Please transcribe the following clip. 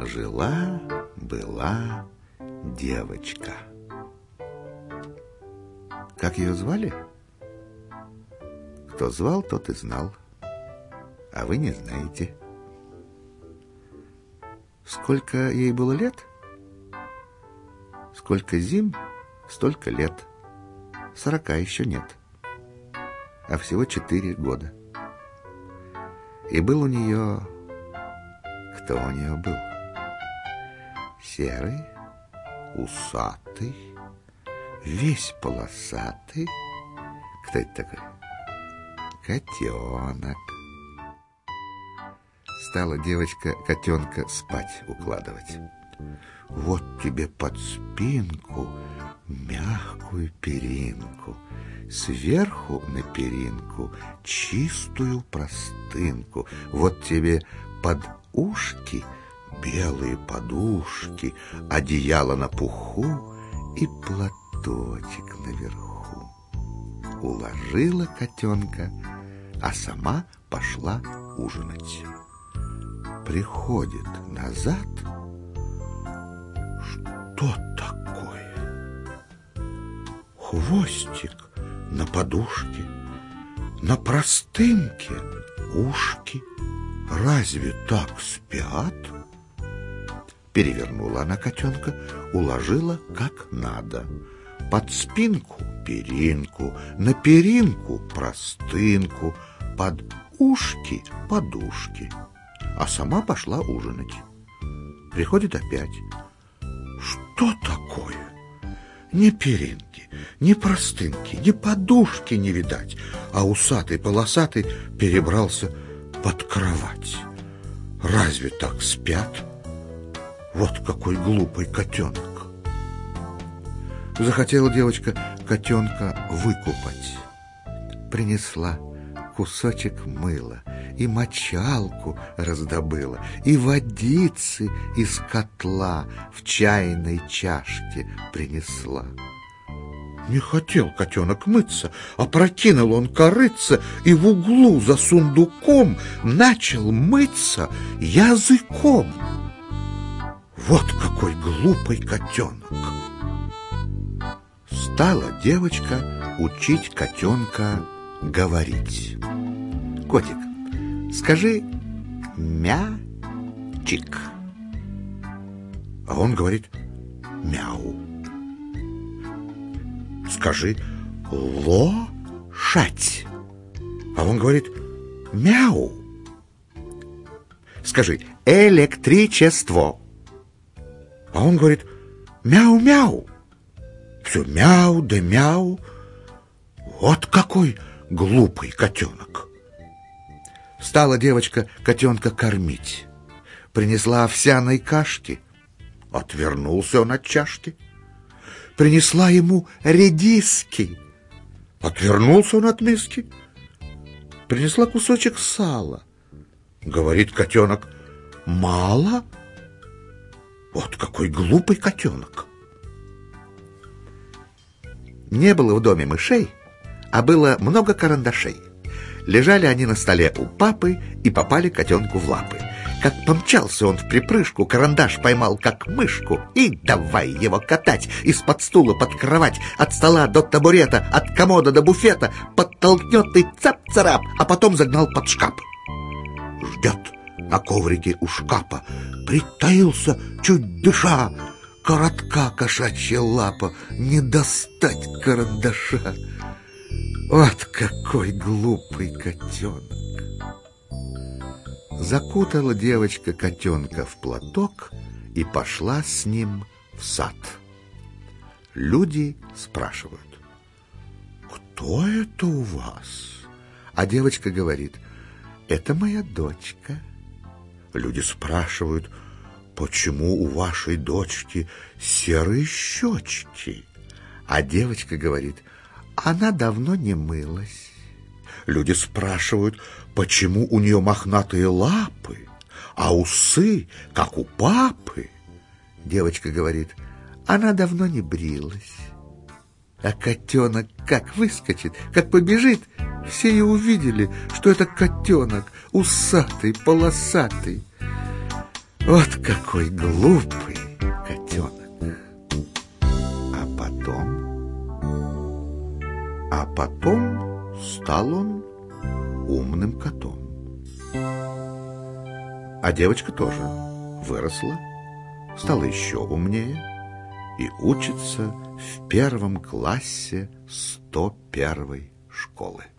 Жила-была девочка. Как ее звали? Кто звал, тот и знал, а вы не знаете. Сколько ей было лет? Сколько зим, столько лет. 40 еще нет, а всего 4 года. И был у нее... Кто у нее был? Серый, усатый, весь полосатый. Кто это такой? Котенок. Стала девочка котенка спать укладывать. Вот тебе под спинку мягкую перинку, сверху на перинку чистую простынку. Вот тебе под ушки белые подушки, одеяло на пуху и платочек наверху. Уложила котенка, а сама пошла ужинать. Приходит назад. Что такое? Хвостик на подушке, на простынке ушки. Разве так спят? Перевернула она котенка, уложила как надо. Под спинку перинку, на перинку простынку, под ушки подушки. А сама пошла ужинать. Приходит опять. Что такое? Ни перинки, ни простынки, ни подушки не видать, а усатый-полосатый перебрался под кровать. Разве так спят? Вот какой глупый котенок. Захотела девочка котенка выкупать. Принесла кусочек мыла, и мочалку раздобыла, и водицы из котла в чайной чашке принесла. Не хотел котенок мыться, опрокинул он корытце и в углу за сундуком начал мыться языком. Вот какой глупый котенок! Стала девочка учить котенка говорить. Котик, скажи мячик. А он говорит мяу. Скажи лошадь. А он говорит мяу. Скажи электричество. А он говорит мяу-мяу. Все мяу да мяу. Вот какой глупый котенок. Стала девочка котенка кормить. Принесла овсяной кашки. Отвернулся он от чашки. Принесла ему редиски. Отвернулся он от миски. Принесла кусочек сала. Говорит котенок: мало? Вот какой глупый котенок. Не было в доме мышей, а было много карандашей. Лежали они на столе у папы и попали котенку в лапы. Как помчался он в припрыжку, карандаш поймал как мышку и давай его катать из-под стула под кровать, от стола до табурета, от комода до буфета, подтолкнет и цап-царап, а потом загнал под шкаф. Ждет на коврике у шкафа, притаился, чуть дыша. Коротка кошачья лапа, не достать карандаша. Вот какой глупый котенок. Закутала девочка котенка в платок и пошла с ним в сад. Люди спрашивают: кто это у вас? А девочка говорит: это моя дочка. Люди спрашивают: почему у вашей дочки серые щечки? А девочка говорит: она давно не мылась. Люди спрашивают: почему у нее мохнатые лапы, а усы, как у папы? Девочка говорит: она давно не брилась. А котенок как выскочит, как побежит, все и увидели, что это котенок усатый, полосатый. Вот какой глупый котенок. А потом стал он умным котом. А девочка тоже выросла, стала еще умнее и учится в 1 классе 101 школы.